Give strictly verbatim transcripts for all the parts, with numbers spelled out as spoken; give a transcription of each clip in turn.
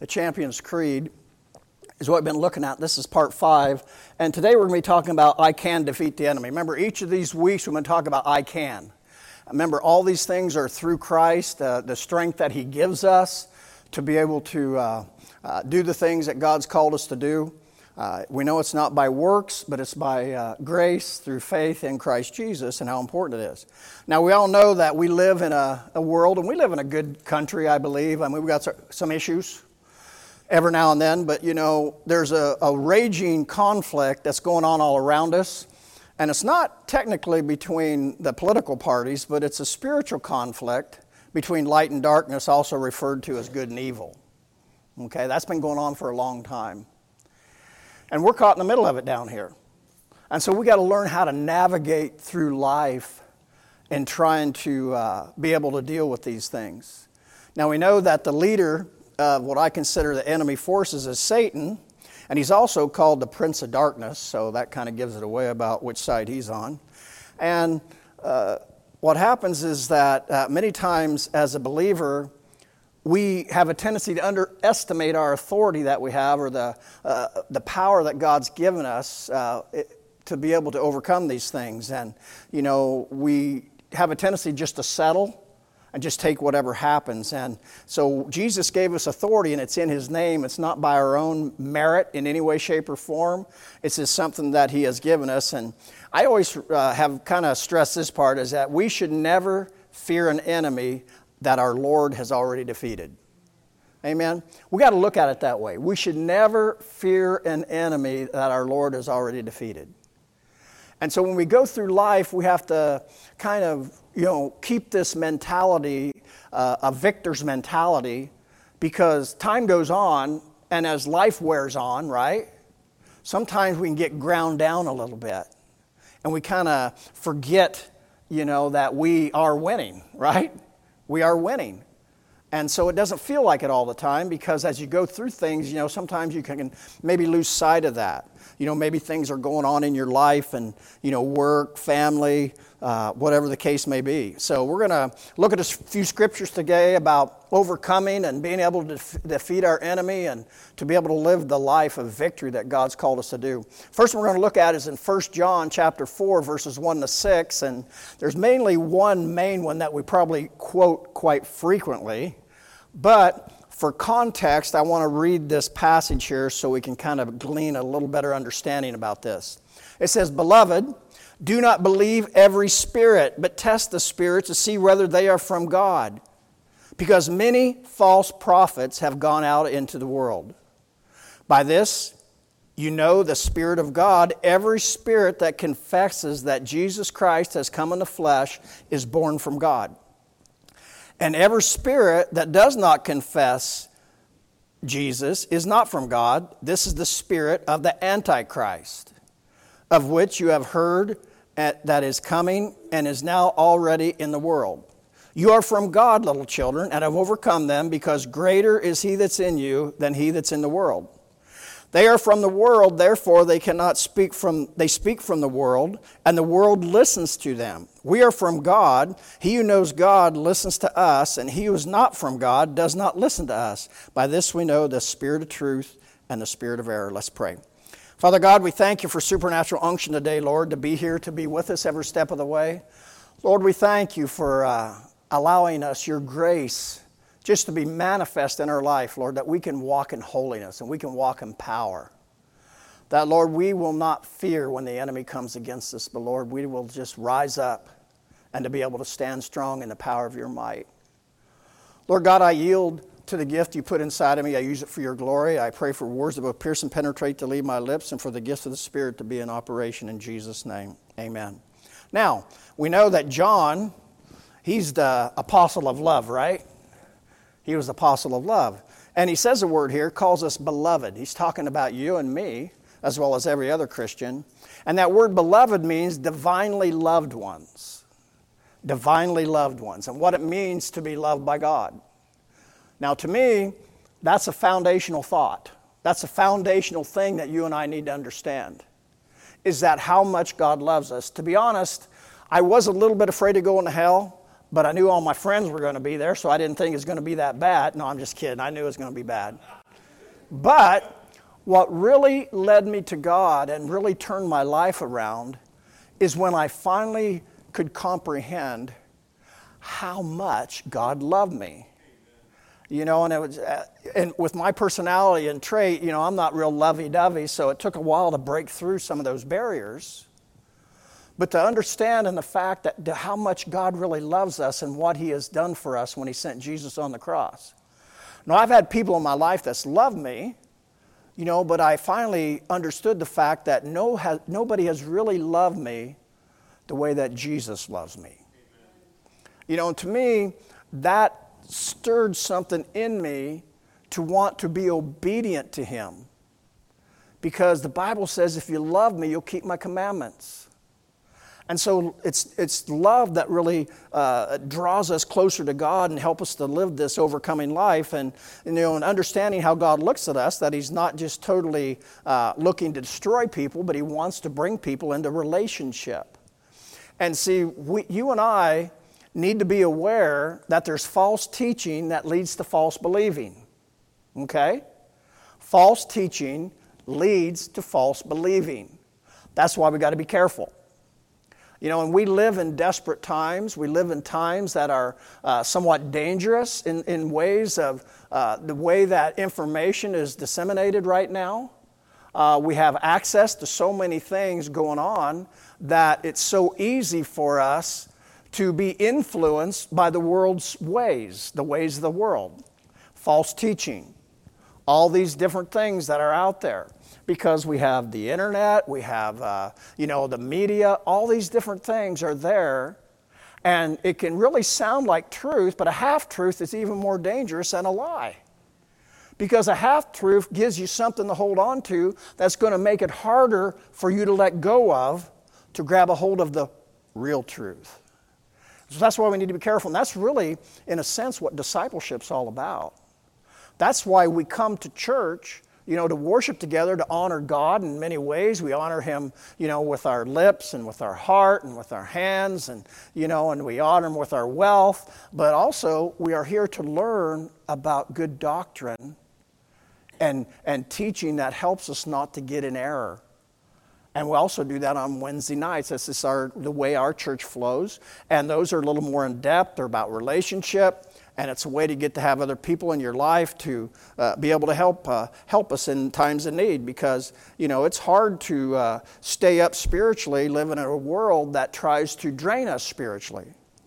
the Champions Creed is what we've been looking at. This is part five. And today we're going to be talking about I can defeat the enemy. Remember, each of these weeks we're going to talk about I can. Remember, all these things are through Christ, uh, the strength that He gives us to be able to uh, uh, do the things that God's called us to do. Uh, we know it's not by works, but it's by uh, grace through faith in Christ Jesus, and how important it is. Now, we all know that we live in a, a world, and we live in a good country, I believe. I mean, we've got some issues every now and then, but, you know, there's a, a raging conflict that's going on all around us, and it's not technically between the political parties, but it's a spiritual conflict between light and darkness, also referred to as good and evil. Okay, that's been going on for a long time. And we're caught in the middle of it down here. And so we got to learn how to navigate through life in trying to uh, be able to deal with these things. Now we know that the leader of what I consider the enemy forces is Satan, and he's also called the Prince of Darkness, so that kind of gives it away about which side he's on. And uh, what happens is that uh, many times as a believer, we have a tendency to underestimate our authority that we have, or the uh, the power that God's given us uh, it, to be able to overcome these things. And, you know, we have a tendency just to settle and just take whatever happens. And so Jesus gave us authority, and it's in His name. It's not by our own merit in any way, shape, or form. It's just something that He has given us. And I always uh, have kind of stressed this part, is that we should never fear an enemy that our Lord has already defeated. Amen? We got to look at it that way. We should never fear an enemy that our Lord has already defeated. And so when we go through life, we have to kind of, you know, keep this mentality, uh, a victor's mentality, because time goes on, and as life wears on, right, sometimes we can get ground down a little bit, and we kind of forget, you know, that we are winning, right? We are winning. And so it doesn't feel like it all the time, because as you go through things, you know, sometimes you can maybe lose sight of that. You know, maybe things are going on in your life, and, you know, work, family, uh, whatever the case may be. So we're going to look at a few scriptures today about overcoming and being able to def- defeat our enemy and to be able to live the life of victory that God's called us to do. First one we're going to look at is in First John chapter four, verses one to six. And there's mainly one main one that we probably quote quite frequently. But for context, I want to read this passage here so we can kind of glean a little better understanding about this. It says, "Beloved, do not believe every spirit, but test the spirits to see whether they are from God. Because many false prophets have gone out into the world. By this, you know the Spirit of God. Every spirit that confesses that Jesus Christ has come in the flesh is born from God. And every spirit that does not confess Jesus is not from God. This is the spirit of the Antichrist, of which you have heard that is coming and is now already in the world. You are from God, little children, and have overcome them, because greater is He that's in you than he that's in the world. They are from the world, therefore they cannot speak from, they speak from the world, and the world listens to them. We are from God. He who knows God listens to us, and he who is not from God does not listen to us. By this we know the spirit of truth and the spirit of error." Let's pray. Father God, we thank You for supernatural unction today, Lord, to be here, to be with us every step of the way. Lord, we thank You for uh, allowing us Your grace just to be manifest in our life, Lord, that we can walk in holiness and we can walk in power. That, Lord, we will not fear when the enemy comes against us, but, Lord, we will just rise up and to be able to stand strong in the power of Your might. Lord God, I yield to the gift You put inside of me. I use it for Your glory. I pray for words that will pierce and penetrate to leave my lips, and for the gifts of the Spirit to be in operation in Jesus' name. Amen. Now, we know that John, he's the apostle of love, right? He was the apostle of love. And he says a word here, calls us beloved. He's talking about you and me, as well as every other Christian. And that word beloved means divinely loved ones. Divinely loved ones. And what it means to be loved by God. Now, to me, that's a foundational thought. That's a foundational thing that you and I need to understand. Is that how much God loves us. To be honest, I was a little bit afraid of going to hell. But I knew all my friends were going to be there, so I didn't think it was going to be that bad. No, I'm just kidding. I knew it was going to be bad. But what really led me to God and really turned my life around is when I finally could comprehend how much God loved me. You know, and it was, uh, and with my personality and trait, you know, I'm not real lovey-dovey, so it took a while to break through some of those barriers. But to understand in the fact that how much God really loves us and what He has done for us when He sent Jesus on the cross. Now, I've had people in my life that's loved me, you know, but I finally understood the fact that no, ha- nobody has really loved me the way that Jesus loves me. Amen. You know, to me, that stirred something in me to want to be obedient to Him. Because the Bible says, if you love me, you'll keep my commandments. And so it's it's love that really uh, draws us closer to God and help us to live this overcoming life. And, you know, and understanding how God looks at us, that He's not just totally uh, looking to destroy people, but He wants to bring people into relationship. And see, we, you and I need to be aware that there's false teaching that leads to false believing. Okay? False teaching leads to false believing. That's why we got to be careful. You know, and we live in desperate times. We live in times that are uh, somewhat dangerous in, in ways of uh, the way that information is disseminated right now. Uh, we have access to so many things going on that it's so easy for us to be influenced by the world's ways, the ways of the world, false teaching, all these different things that are out there. Because we have the internet, we have, uh, you know, the media, all these different things are there. And it can really sound like truth, but a half-truth is even more dangerous than a lie. Because a half-truth gives you something to hold on to that's going to make it harder for you to let go of, to grab a hold of the real truth. So that's why we need to be careful. And that's really, in a sense, what discipleship's all about. That's why we come to church, you know, to worship together, to honor God in many ways. We honor Him, you know, with our lips and with our heart and with our hands, and, you know, and we honor Him with our wealth. But also, we are here to learn about good doctrine and, and teaching that helps us not to get in error. And we also do that on Wednesday nights. This is our, the way our church flows. And those are a little more in depth. They're about relationship. And it's a way to get to have other people in your life to uh, be able to help uh, help us in times of need. Because, you know, it's hard to uh, stay up spiritually, living in a world that tries to drain us spiritually.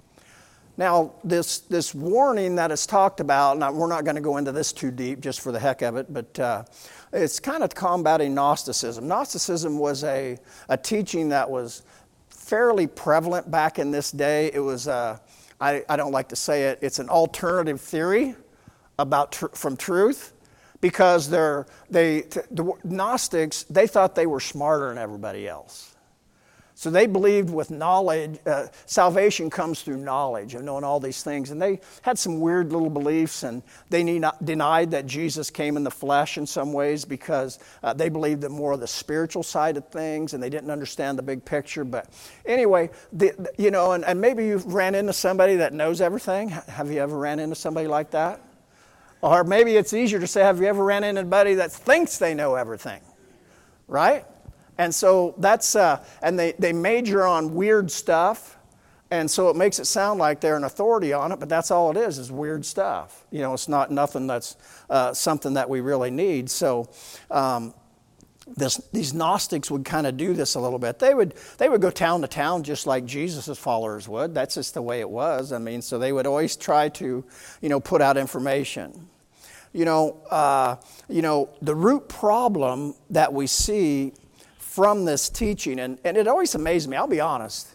Now, this this warning that is talked about, and we're not going to go into this too deep just for the heck of it, but uh, it's kind of combating Gnosticism. Gnosticism was a, a teaching that was fairly prevalent back in this day. It was, uh, I, I don't like to say it, it's an alternative theory about tr- from truth, because they're, they, the Gnostics, they thought they were smarter than everybody else. So they believed with knowledge, uh, salvation comes through knowledge of knowing all these things. And they had some weird little beliefs, and they need not, denied that Jesus came in the flesh in some ways, because uh, they believed in more of the spiritual side of things, and they didn't understand the big picture. But anyway, the, the, you know, and, and maybe you've ran into somebody that knows everything. Have you ever ran into somebody like that? Or maybe it's easier to say, have you ever ran into anybody that thinks they know everything? Right? And so that's, uh, and they, they major on weird stuff, and so it makes it sound like they're an authority on it, but that's all it is, is weird stuff. You know, it's not nothing that's uh, something that we really need. So um, this, these Gnostics would kind of do this a little bit. They would, they would go town to town just like Jesus' followers would. That's just the way it was. I mean, so they would always try to, you know, put out information. You know, uh, you know, the root problem that we see from this teaching, and, and it always amazed me, I'll be honest,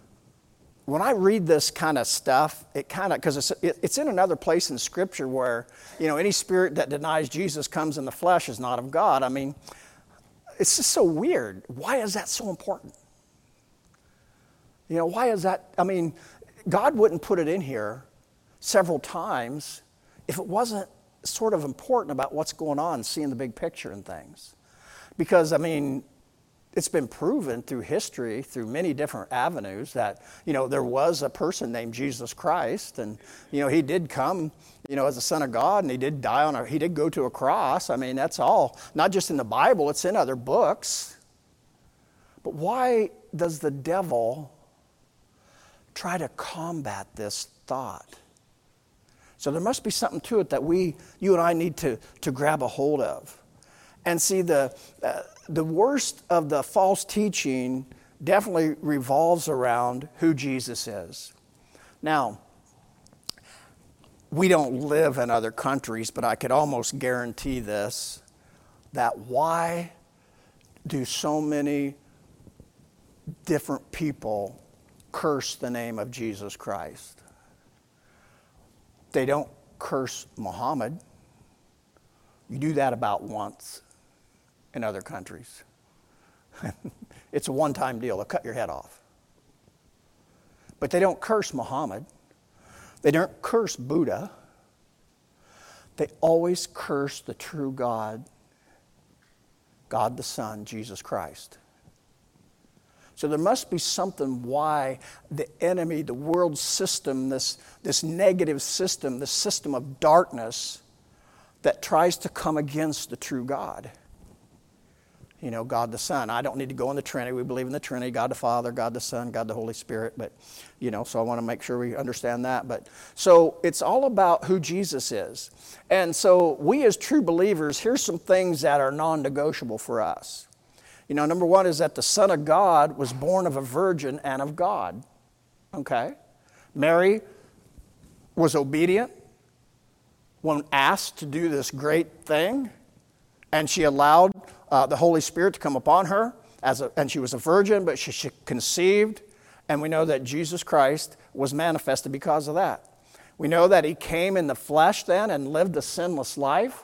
when I read this kind of stuff, it kind of, because it's, it, it's in another place in Scripture where, you know, any spirit that denies Jesus comes in the flesh is not of God. I mean, it's just so weird. Why is that so important? You know, why is that? I mean, God wouldn't put it in here several times if it wasn't sort of important about what's going on, seeing the big picture and things. Because, I mean, it's been proven through history, through many different avenues, that, you know, there was a person named Jesus Christ, and, you know, he did come, you know, as the Son of God, and he did die on a, he did go to a cross. I mean, that's all, not just in the Bible, it's in other books. But why does the devil try to combat this thought? So there must be something to it that we, you and I need to, to grab a hold of. And see, the, uh, the worst of the false teaching definitely revolves around who Jesus is. Now, we don't live in other countries, but I could almost guarantee this, that why do so many different people curse the name of Jesus Christ? They don't curse Muhammad. You do that about once in other countries. It's a one-time deal. They'll cut your head off. But they don't curse Muhammad. They don't curse Buddha. They always curse the true God, God the Son, Jesus Christ. So there must be something why the enemy, the world system, this, this negative system, the system of darkness that tries to come against the true God. You know, God the Son. I don't need to go in the Trinity. We believe in the Trinity, God the Father, God the Son, God the Holy Spirit. But, you know, so I want to make sure we understand that. But so it's all about who Jesus is. And so we as true believers, here's some things that are non-negotiable for us. You know, number one is that the Son of God was born of a virgin and of God. Okay? Mary was obedient when asked to do this great thing, and she allowed uh, the Holy Spirit to come upon her, as a, and she was a virgin, but she, she conceived, and we know that Jesus Christ was manifested because of that. We know that he came in the flesh then and lived a sinless life,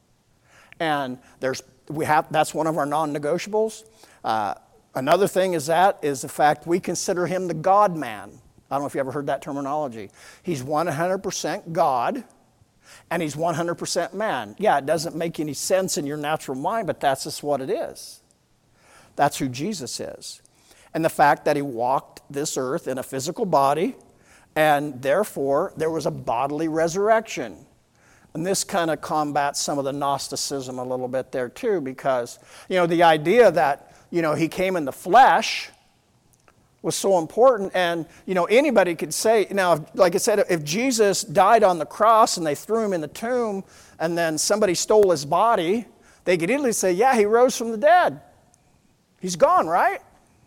and there's we have that's one of our non-negotiables. Uh, another thing is that is the fact we consider him the God-man. I don't know if you ever heard that terminology. He's one hundred percent God, and he's one hundred percent man. Yeah, it doesn't make any sense in your natural mind, but that's just what it is. That's who Jesus is. And the fact that he walked this earth in a physical body, and therefore there was a bodily resurrection. And this kind of combats some of the Gnosticism a little bit there too, because, you know, the idea that, you know, he came in the flesh was so important. And, you know, anybody could say, now, like I said, if Jesus died on the cross and they threw him in the tomb and then somebody stole his body, they could easily say, yeah, he rose from the dead. He's gone, right?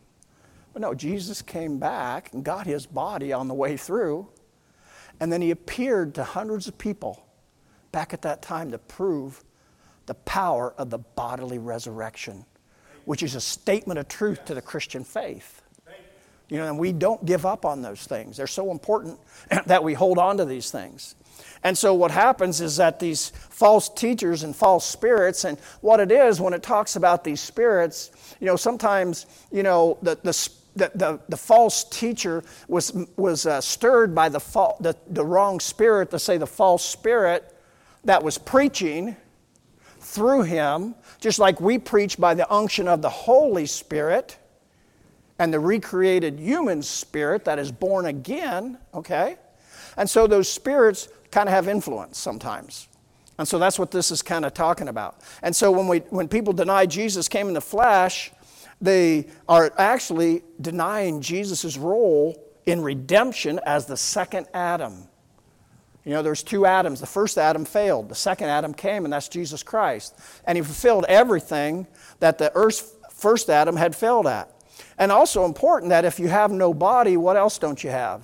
But no, Jesus came back and got his body on the way through, and then he appeared to hundreds of people back at that time to prove the power of the bodily resurrection, which is a statement of truth to the Christian faith. You know, and we don't give up on those things. They're so important that we hold on to these things. And so what happens is that these false teachers and false spirits, and what it is when it talks about these spirits, you know, sometimes, you know, the the the, the, the false teacher was was uh, stirred by the, fa- the the wrong spirit, to say the false spirit that was preaching through him, just like we preach by the unction of the Holy Spirit and the recreated human spirit that is born again, okay? And so those spirits kind of have influence sometimes. And so that's what this is kind of talking about. And so when we when people deny Jesus came in the flesh, they are actually denying Jesus' role in redemption as the second Adam. You know, there's two Adams. The first Adam failed. The second Adam came, and that's Jesus Christ. And he fulfilled everything that the earth's first Adam had failed at. And also important that if you have no body, what else don't you have?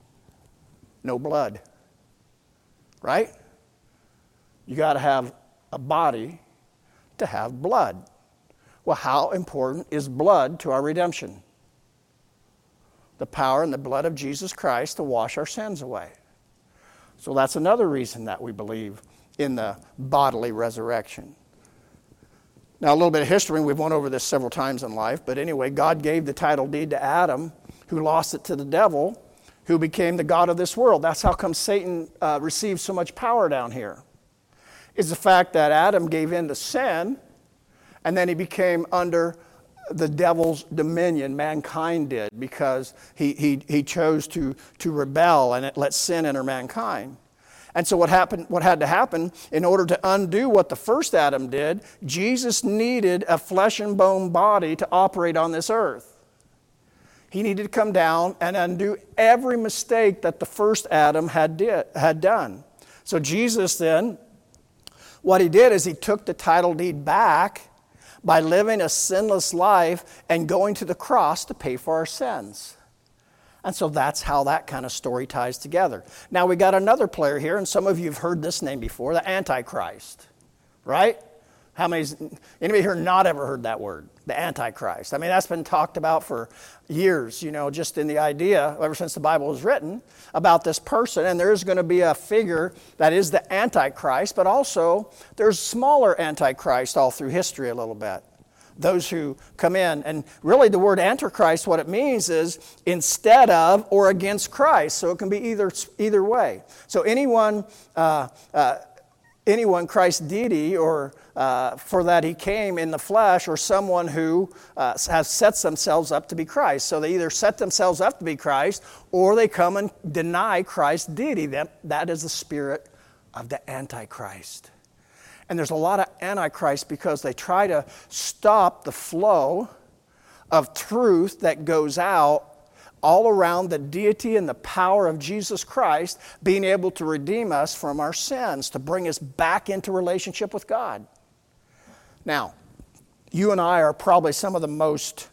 No blood. Right? You got to have a body to have blood. Well, how important is blood to our redemption? The power and the blood of Jesus Christ to wash our sins away. So that's another reason that we believe in the bodily resurrection. Now, a little bit of history, we've went over this several times in life, but anyway, God gave the title deed to Adam, who lost it to the devil, who became the god of this world. That's how come Satan uh, received so much power down here, is the fact that Adam gave in to sin, and then he became under the devil's dominion, mankind did, because he, he, he chose to, to rebel and it let sin enter mankind. And so what happened, what had to happen in order to undo what the first Adam did, Jesus needed a flesh and bone body to operate on this earth. He needed to come down and undo every mistake that the first Adam had, did, had done. So Jesus then, what he did is he took the title deed back by living a sinless life and going to the cross to pay for our sins. And so that's how that kind of story ties together. Now we got another player here, and some of you have heard this name before, the Antichrist, right? How many, anybody here not ever heard that word, the Antichrist? I mean, that's been talked about for years, you know, just in the idea, ever since the Bible was written, about this person. And there is going to be a figure that is the Antichrist, but also there's smaller Antichrist all through history a little bit. Those who come in. And really the word Antichrist, what it means is instead of or against Christ. So it can be either either way. So anyone, uh, uh, anyone Christ's deity, or uh, for that he came in the flesh, or someone who uh, has sets themselves up to be Christ. So they either set themselves up to be Christ, or they come and deny Christ's deity. That, that is the spirit of the Antichrist. And there's a lot of antichrist because they try to stop the flow of truth that goes out all around the deity and the power of Jesus Christ being able to redeem us from our sins, to bring us back into relationship with God. Now, you and I are probably some of the most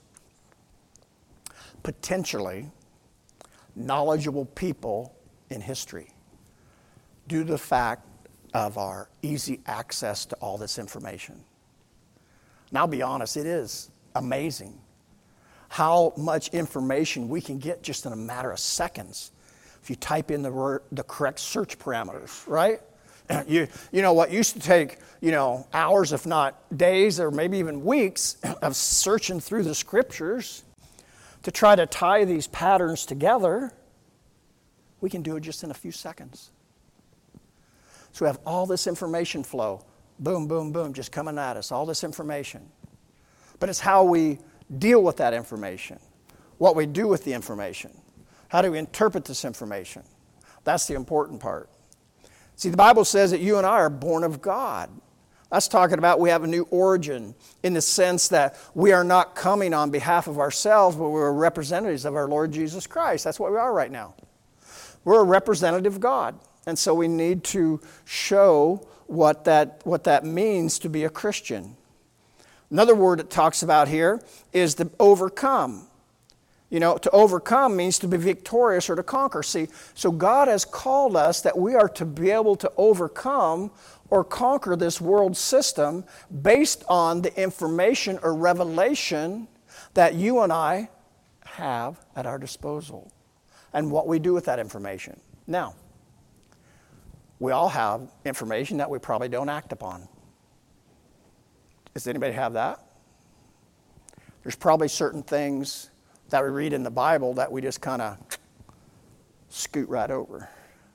potentially knowledgeable people in history due to the fact of our easy access to all this information. And I'll be honest, it is amazing how much information we can get just in a matter of seconds if you type in the word, the correct search parameters, right? You, you know, what used to take, you know, hours, if not days, or maybe even weeks of searching through the scriptures to try to tie these patterns together, we can do it just in a few seconds. So we have all this information flow, boom, boom, boom, just coming at us, all this information. But it's how we deal with that information, what we do with the information, how do we interpret this information. That's the important part. See, the Bible says that you and I are born of God. That's talking about we have a new origin in the sense that we are not coming on behalf of ourselves, but we're representatives of our Lord Jesus Christ. That's what we are right now. We're a representative of God. And so we need to show what that, what that means to be a Christian. Another word it talks about here is to overcome. You know, to overcome means to be victorious or to conquer. See, so God has called us that we are to be able to overcome or conquer this world system based on the information or revelation that you and I have at our disposal and what we do with that information. Now, we all have information that we probably don't act upon. Does anybody have that? There's probably certain things that we read in the Bible that we just kind of scoot right over.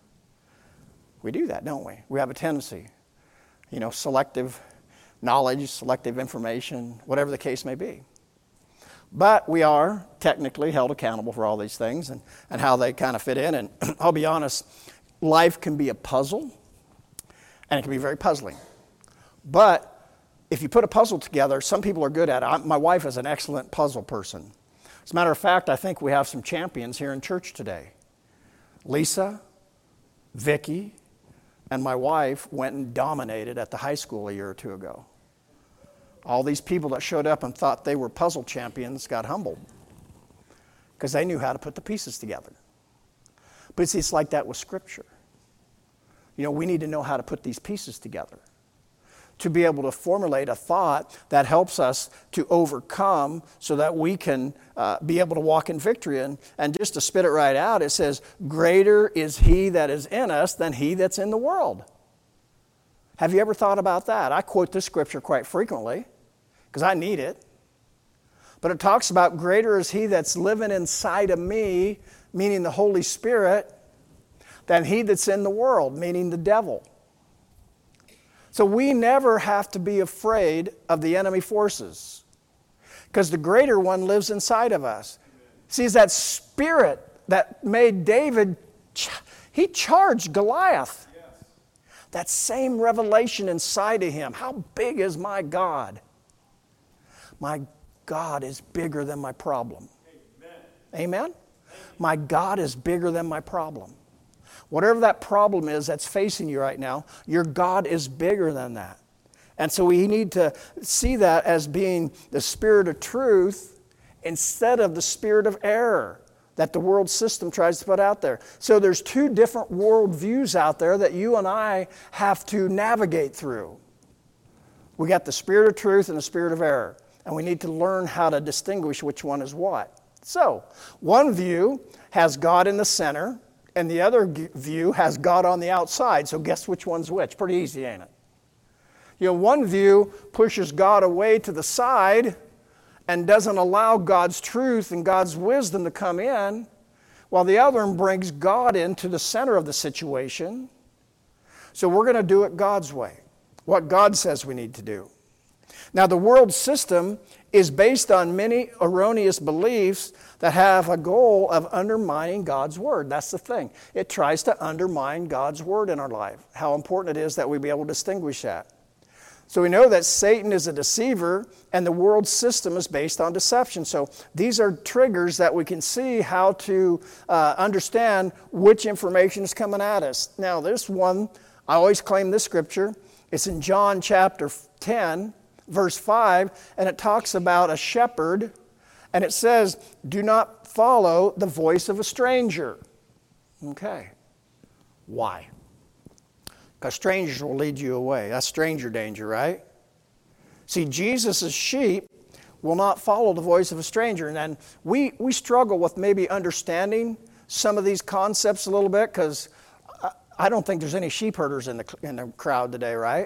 We do that, don't we? We have a tendency. You know, selective knowledge, selective information, whatever the case may be. But we are technically held accountable for all these things and, and how they kind of fit in. And I'll be honest, life can be a puzzle, and it can be very puzzling. But if you put a puzzle together, some people are good at it. I, my wife is an excellent puzzle person. As a matter of fact, I think we have some champions here in church today. Lisa, Vicky, and my wife went and dominated at the high school a year or two ago. All these people that showed up and thought they were puzzle champions got humbled because they knew how to put the pieces together. But see, it's like that with Scripture. You know, we need to know how to put these pieces together to be able to formulate a thought that helps us to overcome so that we can uh, be able to walk in victory. And, and just to spit it right out, it says, greater is he that is in us than he that's in the world. Have you ever thought about that? I quote this scripture quite frequently because I need it. But it talks about greater is he that's living inside of me, meaning the Holy Spirit, than he that's in the world, meaning the devil. So we never have to be afraid of the enemy forces because the greater one lives inside of us. See, it's that spirit that made David, he charged Goliath. That same revelation inside of him. How big is my God? My God is bigger than my problem. Amen? Amen? My God is bigger than my problem. Whatever that problem is that's facing you right now, your God is bigger than that. And so we need to see that as being the spirit of truth instead of the spirit of error that the world system tries to put out there. So there's two different worldviews out there that you and I have to navigate through. We got the spirit of truth and the spirit of error, and we need to learn how to distinguish which one is what. So, one view has God in the center, and the other view has God on the outside. So guess which one's which? Pretty easy, ain't it? You know, one view pushes God away to the side and doesn't allow God's truth and God's wisdom to come in, while the other one brings God into the center of the situation. So we're going to do it God's way, what God says we need to do. Now, the world system is based on many erroneous beliefs that have a goal of undermining God's Word. That's the thing. It tries to undermine God's Word in our life. How important it is that we be able to distinguish that. So we know that Satan is a deceiver, and the world system is based on deception. So these are triggers that we can see how to uh, understand which information is coming at us. Now, this one, I always claim this scripture. It's in John chapter ten, verse five, and it talks about a shepherd, and it says, do not follow the voice of a stranger. Okay. Why? Because strangers will lead you away. That's stranger danger, right? See, Jesus' sheep will not follow the voice of a stranger. And then we, we struggle with maybe understanding some of these concepts a little bit, because I, I don't think there's any sheep herders in the, in the crowd today, right?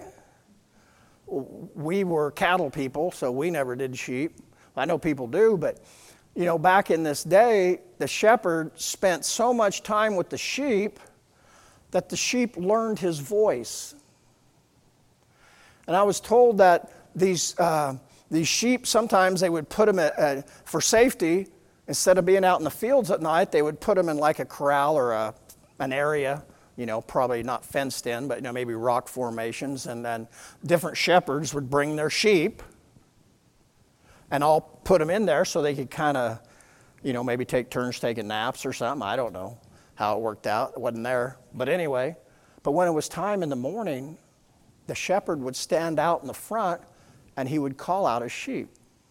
We were cattle people, so we never did sheep. I know people do, but you know, back in this day, the shepherd spent so much time with the sheep that the sheep learned his voice. And I was told that these uh, these sheep, sometimes they would put them at, uh, for safety, instead of being out in the fields at night, they would put them in like a corral or a, an area, you know, probably not fenced in, but you know, maybe rock formations, and then different shepherds would bring their sheep and all put them in there so they could kind of, you know, maybe take turns taking naps or something. I don't know how it worked out. It wasn't there. But anyway, but when it was time in the morning, the shepherd would stand out in the front and he would call out his sheep.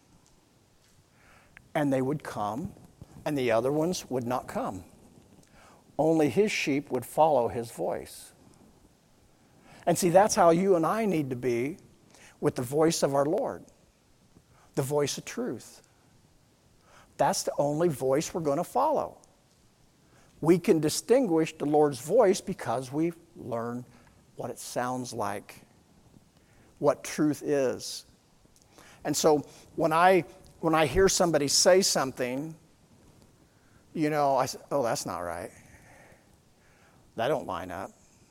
And they would come, and the other ones would not come. Only his sheep would follow his voice. And see, that's how you and I need to be with the voice of our Lord, the voice of truth. That's the only voice we're going to follow. We can distinguish the Lord's voice because we've learned what it sounds like, what truth is. And so when I when I hear somebody say something, you know, I say, oh, that's not right. That don't line up.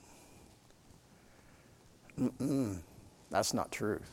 Mm-mm, that's not truth.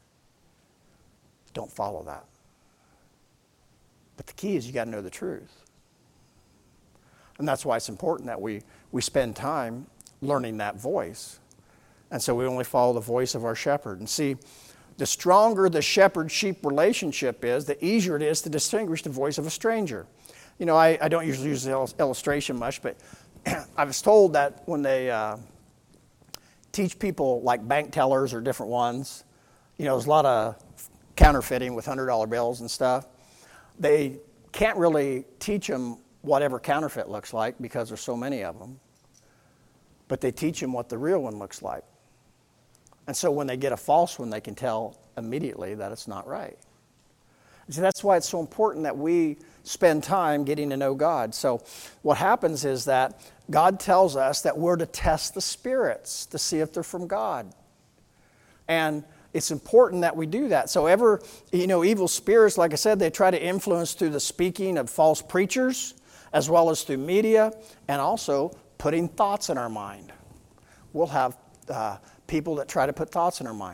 Don't follow that. But the key is you got to know the truth. And that's why it's important that we, we spend time learning that voice. And so we only follow the voice of our shepherd. And see, the stronger the shepherd-sheep relationship is, the easier it is to distinguish the voice of a stranger. You know, I, I don't usually use the illustration much, but I was told that when they uh, teach people like bank tellers or different ones, you know, there's a lot of counterfeiting with one hundred dollar bills and stuff. They can't really teach them whatever counterfeit looks like because there's so many of them. But they teach them what the real one looks like. And so when they get a false one, they can tell immediately that it's not right. And see, that's why it's so important that we spend time getting to know God. So what happens is that God tells us that we're to test the spirits to see if they're from God. And it's important that we do that. So ever, you know, evil spirits, like I said, they try to influence through the speaking of false preachers, as well as through media, and also putting thoughts in our mind. We'll have uh, people that try to put thoughts in our mind.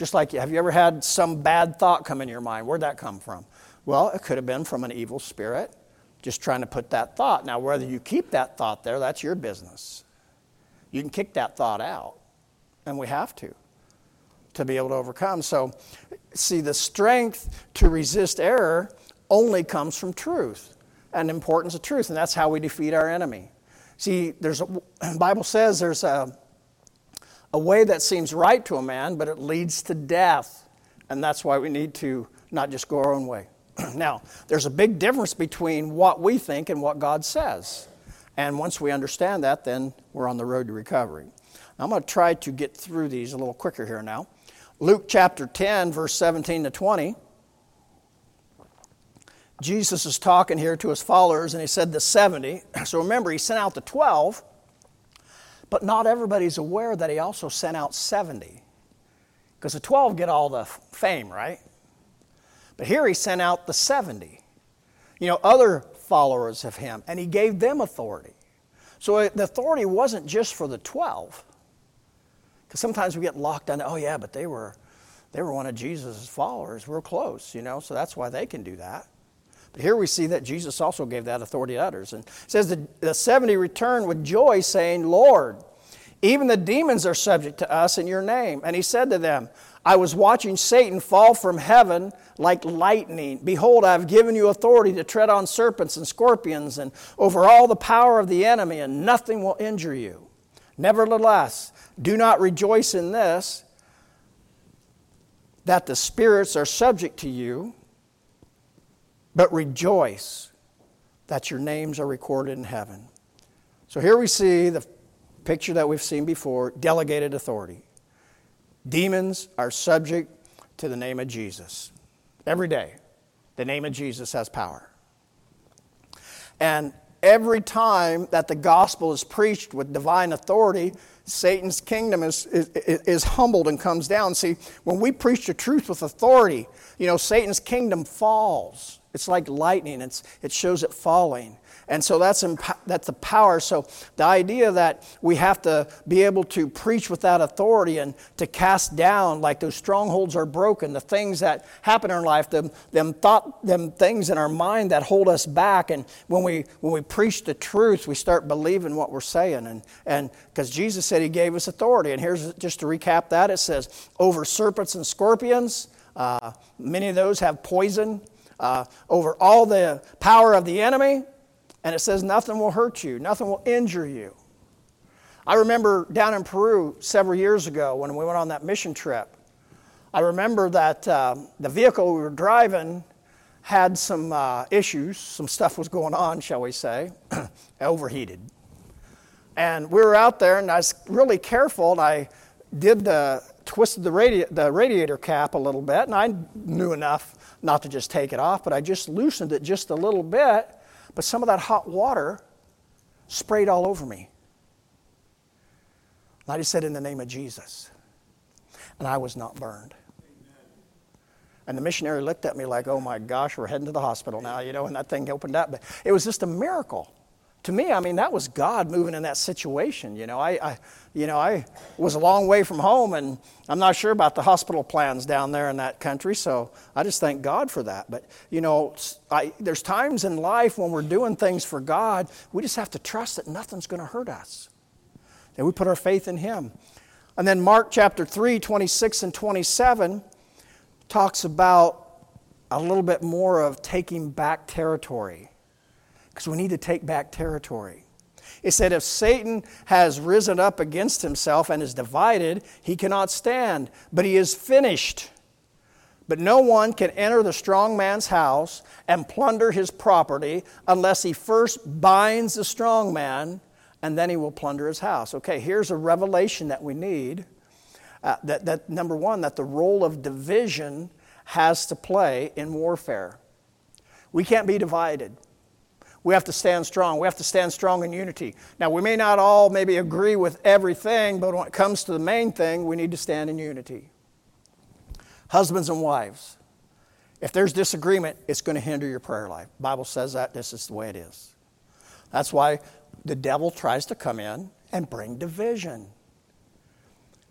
Just like, have you ever had some bad thought come in your mind? Where'd that come from? Well, it could have been from an evil spirit just trying to put that thought. Now, whether you keep that thought there, that's your business. You can kick that thought out, and we have to, to be able to overcome. So, see, the strength to resist error only comes from truth and the importance of truth, and that's how we defeat our enemy. See, there's a, the Bible says there's a, a way that seems right to a man, but it leads to death, and that's why we need to not just go our own way. Now, there's a big difference between what we think and what God says. And once we understand that, then we're on the road to recovery. I'm going to try to get through these a little quicker here now. Luke chapter ten, verse seventeen to twenty. Jesus is talking here to his followers, and he said the seventy. So remember, he sent out the twelve, but not everybody's aware that he also sent out seventy. Because the twelve get all the fame, right? But here he sent out the seventy. You know, other followers of him, and he gave them authority. So the authority wasn't just for the twelve. Because sometimes we get locked on, oh yeah, but they were they were one of Jesus' followers. We're close, you know, so that's why they can do that. But here we see that Jesus also gave that authority to others. And it says the, the seventy returned with joy, saying, Lord, even the demons are subject to us in your name. And he said to them, I was watching Satan fall from heaven like lightning. Behold, I have given you authority to tread on serpents and scorpions and over all the power of the enemy, and nothing will injure you. Nevertheless, do not rejoice in this, that the spirits are subject to you, but rejoice that your names are recorded in heaven. So here we see the picture that we've seen before, delegated authority. Demons are subject to the name of Jesus. Every day, the name of Jesus has power. And every time that the gospel is preached with divine authority, Satan's kingdom is, is, is humbled and comes down. See, when we preach the truth with authority, you know, Satan's kingdom falls. It's like lightning. It's, it shows it falling. And so that's, imp- that's the power. So the idea that we have to be able to preach with that authority and to cast down, like those strongholds are broken, the things that happen in our life, them, them thought, them things in our mind that hold us back. And when we when we preach the truth, we start believing what we're saying. And and because Jesus said he gave us authority. And here's just to recap that. It says, over serpents and scorpions, uh, many of those have poison, uh, over all the power of the enemy. And it says nothing will hurt you, nothing will injure you. I remember down in Peru several years ago when we went on that mission trip, I remember that uh, the vehicle we were driving had some uh, issues, some stuff was going on, shall we say, overheated. And we were out there, and I was really careful, and I did the, twisted the, radi- the radiator cap a little bit, and I knew enough not to just take it off, but I just loosened it just a little bit. But some of that hot water sprayed all over me. And I just said, in the name of Jesus. And I was not burned. And the missionary looked at me like, oh my gosh, we're heading to the hospital now, you know, and that thing opened up. But it was just a miracle. To me, I mean, that was God moving in that situation. You know, I, I, you know, I was a long way from home, and I'm not sure about the hospital plans down there in that country, so I just thank God for that. But, you know, I, there's times in life when we're doing things for God, we just have to trust that nothing's going to hurt us. And we put our faith in Him. And then Mark chapter three, twenty-six and twenty-seven talks about a little bit more of taking back territory. Because we need to take back territory. It said, if Satan has risen up against himself and is divided, he cannot stand, but he is finished. But no one can enter the strong man's house and plunder his property unless he first binds the strong man, and then he will plunder his house. Okay, here's a revelation that we need. Uh, that, that number one, that the role of division has to play in warfare. We can't be divided. We have to stand strong. We have to stand strong in unity. Now, we may not all maybe agree with everything, but when it comes to the main thing, we need to stand in unity. Husbands and wives, if there's disagreement, it's going to hinder your prayer life. The Bible says that. This is the way it is. That's why the devil tries to come in and bring division.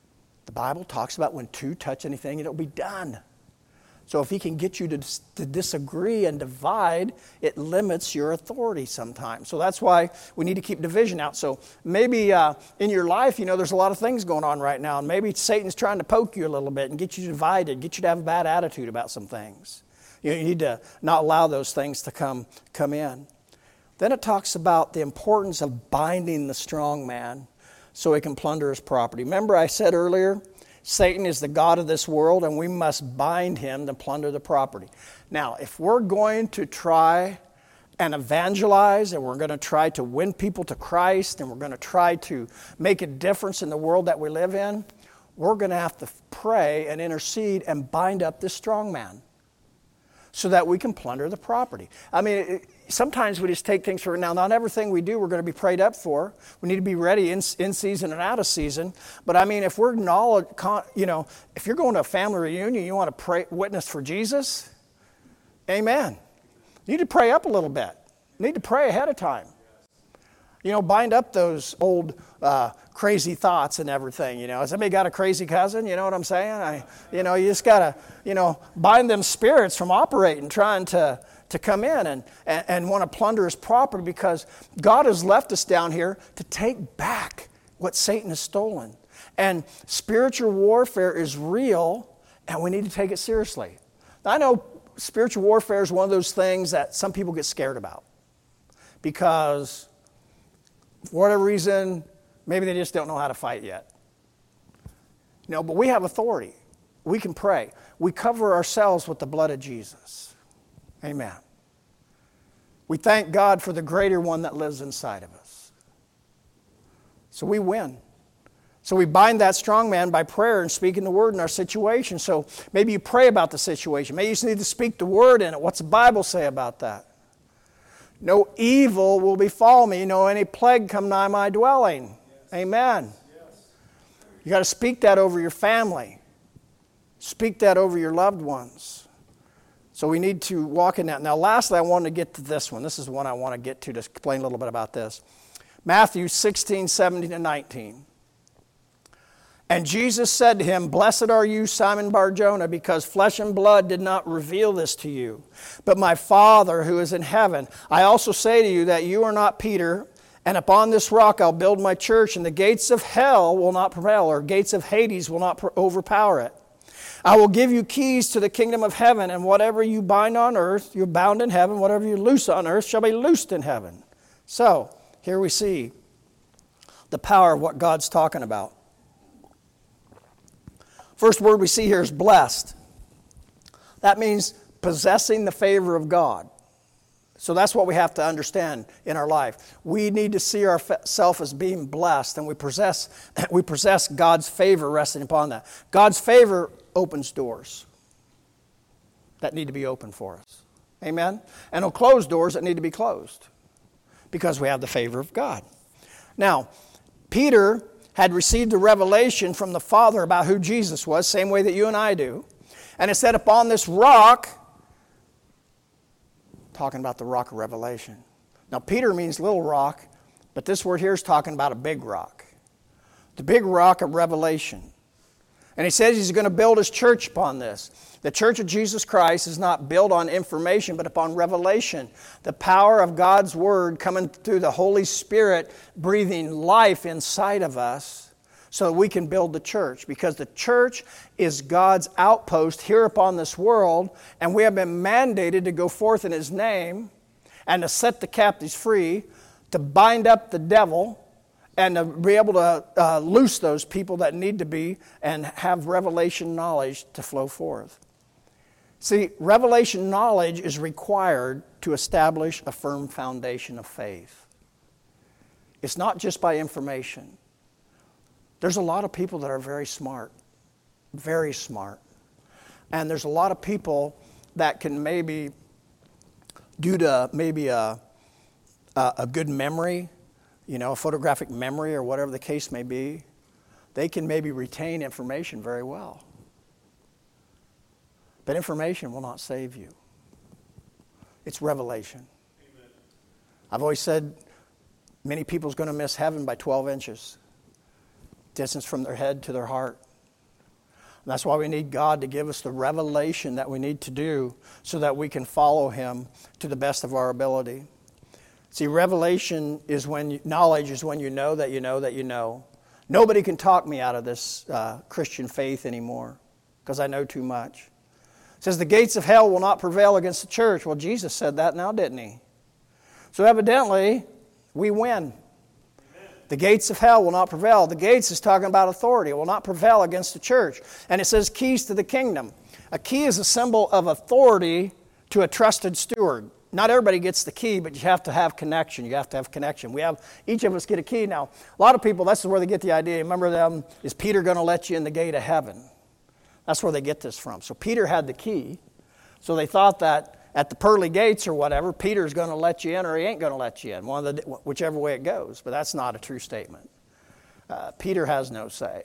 The Bible talks about when two touch anything, it'll be done. So if he can get you to, to disagree and divide, it limits your authority sometimes. So that's why we need to keep division out. So maybe uh, in your life, you know, there's a lot of things going on right now. And maybe Satan's trying to poke you a little bit and get you divided, get you to have a bad attitude about some things. You know, you need to not allow those things to come, come in. Then it talks about the importance of binding the strong man so he can plunder his property. Remember I said earlier, Satan is the god of this world, and we must bind him to plunder the property. Now, if we're going to try and evangelize, and we're going to try to win people to Christ, and we're going to try to make a difference in the world that we live in, we're going to have to pray and intercede and bind up this strong man so that we can plunder the property. I mean, it, sometimes we just take things for now. Not everything we do we're going to be prayed up for. We need to be ready in, in season and out of season. But I mean, if we're knowledge, you know, if you're going to a family reunion, you want to pray, witness for Jesus, amen. You need to pray up a little bit. You need to pray ahead of time. You know, bind up those old uh, crazy thoughts and everything, you know. Has anybody got a crazy cousin? You know what I'm saying? I, you know, you just got to, you know, bind them spirits from operating, trying to, to come in and, and, and want to plunder his property, because God has left us down here to take back what Satan has stolen. And spiritual warfare is real, and we need to take it seriously. Now, I know spiritual warfare is one of those things that some people get scared about because for whatever reason, maybe they just don't know how to fight yet. You know, but we have authority. We can pray. We cover ourselves with the blood of Jesus. Amen. We thank God for the greater one that lives inside of us. So we win. So we bind that strong man by prayer and speaking the word in our situation. So maybe you pray about the situation. Maybe you just need to speak the word in it. What's the Bible say about that? No evil will befall me, no any plague come nigh my dwelling. Yes. Amen. Yes. You got to speak that over your family. Speak that over your loved ones. So we need to walk in that. Now lastly, I want to get to this one. This is the one I want to get to to explain a little bit about this. Matthew sixteen, seventeen, and nineteen. And Jesus said to him, Blessed are you, Simon Bar-Jonah, because flesh and blood did not reveal this to you, but my Father who is in heaven. I also say to you that you are not Peter, and upon this rock I'll build my church, and the gates of hell will not prevail, or gates of Hades will not overpower it. I will give you keys to the kingdom of heaven, and whatever you bind on earth, you're bound in heaven. Whatever you loose on earth shall be loosed in heaven. So, here we see the power of what God's talking about. First word we see here is blessed. That means possessing the favor of God. So that's what we have to understand in our life. We need to see ourselves as being blessed, and we possess, we possess God's favor resting upon that. God's favor opens doors that need to be opened for us. Amen? And it'll close doors that need to be closed because we have the favor of God. Now, Peter had received a revelation from the Father about who Jesus was, same way that you and I do. And it said, upon this rock, talking about the rock of revelation. Now, Peter means little rock, but this word here is talking about a big rock. The big rock of revelation. And he says he's going to build his church upon this. The church of Jesus Christ is not built on information, but upon revelation. The power of God's Word coming through the Holy Spirit, breathing life inside of us so that we can build the church. Because the church is God's outpost here upon this world, and we have been mandated to go forth in His name and to set the captives free, to bind up the devil, and to be able to uh, loose those people that need to be and have revelation knowledge to flow forth. See, revelation knowledge is required to establish a firm foundation of faith. It's not just by information. There's a lot of people that are very smart, very smart. And there's a lot of people that can maybe, due to maybe a, a, a good memory, you know, a photographic memory or whatever the case may be, they can maybe retain information very well. But information will not save you. It's revelation. Amen. I've always said many people's going to miss heaven by twelve inches. Distance from their head to their heart. And that's why we need God to give us the revelation that we need to do so that we can follow him to the best of our ability. See, revelation is when, you, knowledge is when you know that you know that you know. Nobody can talk me out of this uh, Christian faith anymore because I know too much. It says the gates of hell will not prevail against the church. Well, Jesus said that now, didn't he? So evidently, we win. Amen. The gates of hell will not prevail. The gates is talking about authority. It will not prevail against the church. And it says keys to the kingdom. A key is a symbol of authority to a trusted steward. Not everybody gets the key, but you have to have connection. You have to have connection. We have, each of us get a key. Now, a lot of people, that's where they get the idea. Remember them, is Peter going to let you in the gate of heaven? That's where they get this from. So Peter had the key. So they thought that at the pearly gates or whatever, Peter's going to let you in or he ain't going to let you in, one of the, whichever way it goes. But that's not a true statement. Uh, Peter has no say.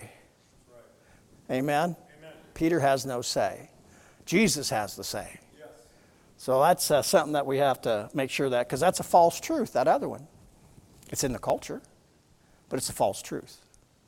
Right. Amen? Amen? Peter has no say. Jesus has the say. So that's uh, something that we have to make sure that, because that's a false truth, that other one. It's in the culture, but it's a false truth.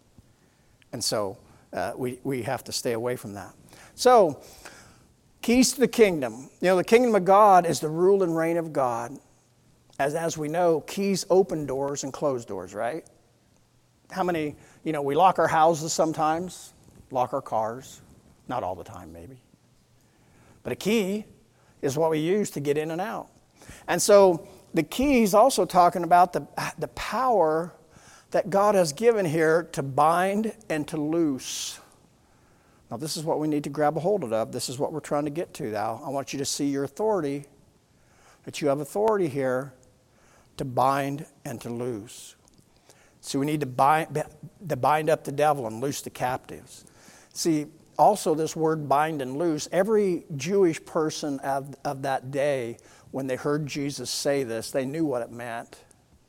And so uh, we, we have to stay away from that. So, keys to the kingdom. You know, the kingdom of God is the rule and reign of God. As, as we know, keys open doors and close doors, right? How many, you know, we lock our houses sometimes, lock our cars. Not all the time, maybe. But a key is what we use to get in and out. And so the key is also talking about the, the power that God has given here to bind and to loose. Now this is what we need to grab a hold of. This is what we're trying to get to now. I want you to see your authority, that you have authority here to bind and to loose. So we need to bind, to bind up the devil and loose the captives. See, also, this word bind and loose, every Jewish person of, of that day, when they heard Jesus say this, they knew what it meant.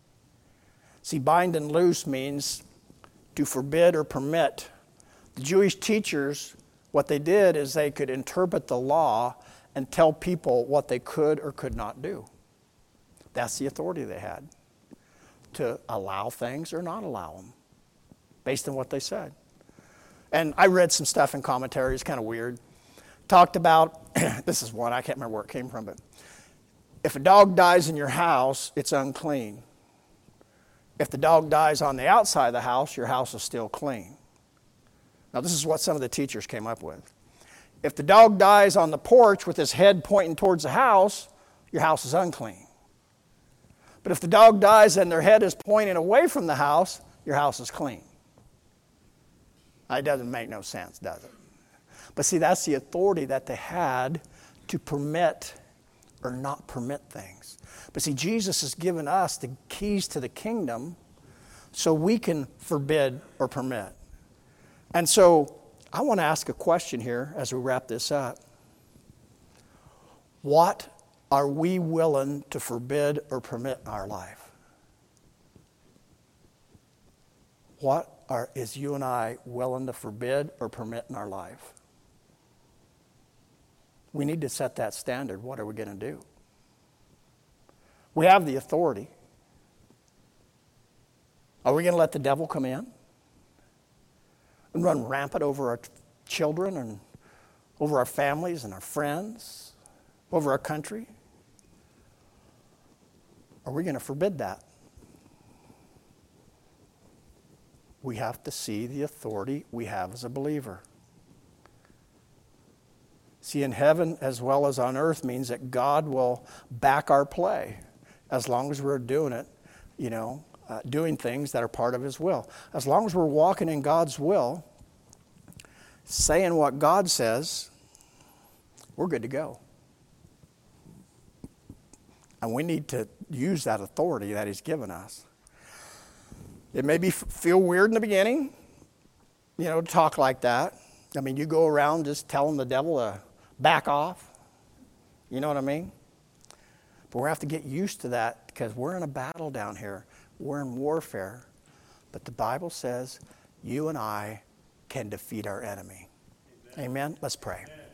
See, bind and loose means to forbid or permit. The Jewish teachers, what they did is they could interpret the law and tell people what they could or could not do. That's the authority they had, to allow things or not allow them, based on what they said. And I read some stuff in commentaries, kind of weird. Talked about, this is one, I can't remember where it came from, but if a dog dies in your house, it's unclean. If the dog dies on the outside of the house, your house is still clean. Now, this is what some of the teachers came up with. If the dog dies on the porch with his head pointing towards the house, your house is unclean. But if the dog dies and their head is pointing away from the house, your house is clean. It doesn't make no sense, does it? But see, that's the authority that they had to permit or not permit things. But see, Jesus has given us the keys to the kingdom so we can forbid or permit. And so I want to ask a question here as we wrap this up. What are we willing to forbid or permit in our life? What Are, is you and I willing to forbid or permit in our life? We need to set that standard. What are we going to do? We have the authority. Are we going to let the devil come in and run rampant over our children and over our families and our friends, over our country? Are we going to forbid that? We have to see the authority we have as a believer. See, in heaven as well as on earth means that God will back our play as long as we're doing it, you know, uh, doing things that are part of His will. As long as we're walking in God's will, saying what God says, we're good to go. And we need to use that authority that He's given us. It may be feel weird in the beginning, you know, to talk like that. I mean, you go around just telling the devil to back off. You know what I mean? But we have to get used to that because we're in a battle down here. We're in warfare. But the Bible says you and I can defeat our enemy. Amen? Amen? Let's pray. Amen.